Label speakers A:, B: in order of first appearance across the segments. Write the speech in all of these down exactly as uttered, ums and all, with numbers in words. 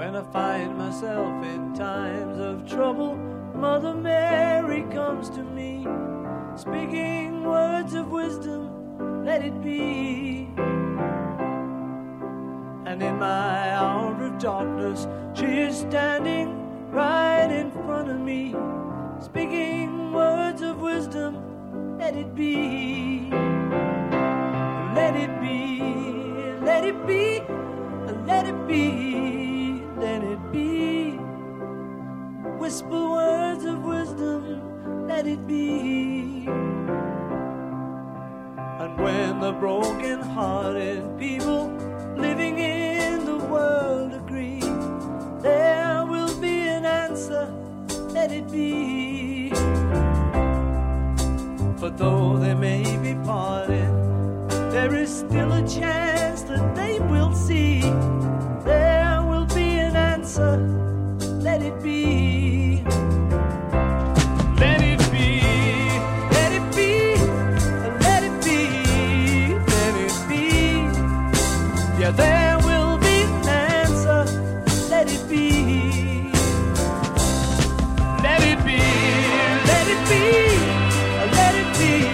A: When I find myself in times of trouble, Mother Mary comes to me, speaking words of wisdom, let it be. And in my hour of darkness, she is standing right in front of me, speaking words of wisdom, let it be. Let it be, let it be, let it be, let it be. Whisper words of wisdom, let it be. And when the broken-hearted people living in the world agree, there will be an answer, let it be. For though they may be parted, there is still a chance that they will see. There will be an answer, let it be. Let it be, let it be, let it be, let it be. Yeah, there will be an answer, let it be. Let it be, let it be, let it be.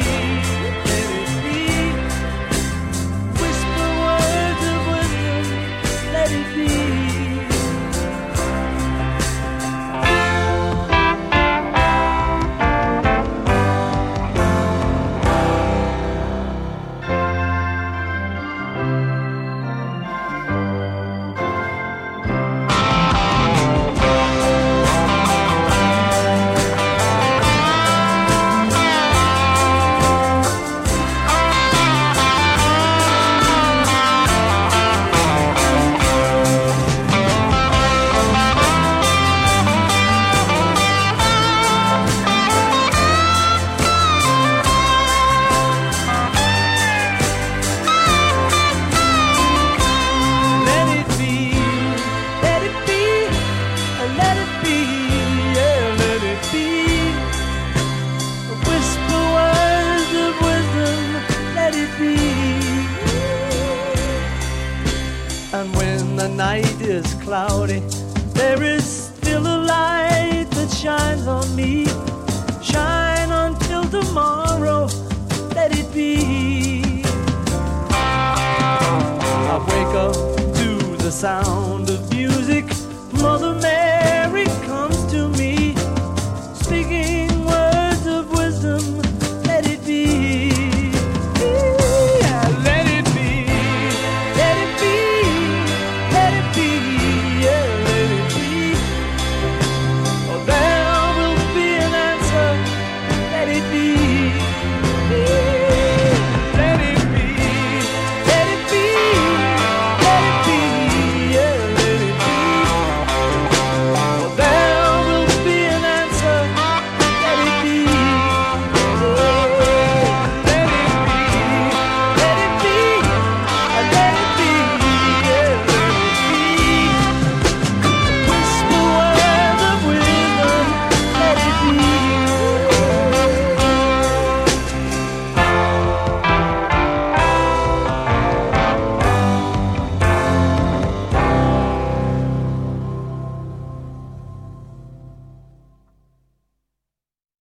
A: Night is cloudy, there is still a light that shines on me. Shine until tomorrow, let it be. I wake up to the sound of music, Mother Mary